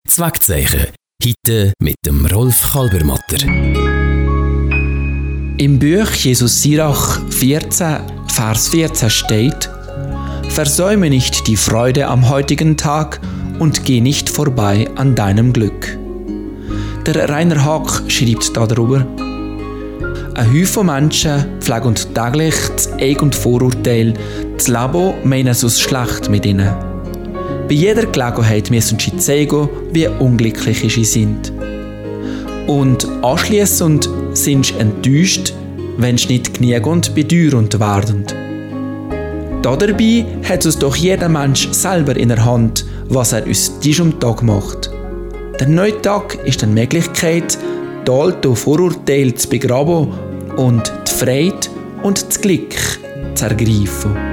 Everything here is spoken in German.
Zweckzeichen. Heute mit dem Rolf Kalbermatter. Im Buch Jesus Sirach 14, Vers 14 steht: Versäume nicht die Freude am heutigen Tag und geh nicht vorbei an deinem Glück. Der Rainer Haag schreibt darüber: Ein Haufen Menschen pflegen täglich das Eig und Vorurteil, das Leben meinen es schlecht mit ihnen. Bei jeder Gelegenheit müssen sie zeigen, wie unglücklich sie sind. Und anschliessend sind sie enttäuscht, wenn sie nicht genügend bedauernd werden. Dabei hat es doch jeder Mensch selber in der Hand, was er aus diesem Tag macht. Der neue Tag ist eine Möglichkeit, die alten Vorurteile zu begraben und die Freude und das Glück zu ergreifen.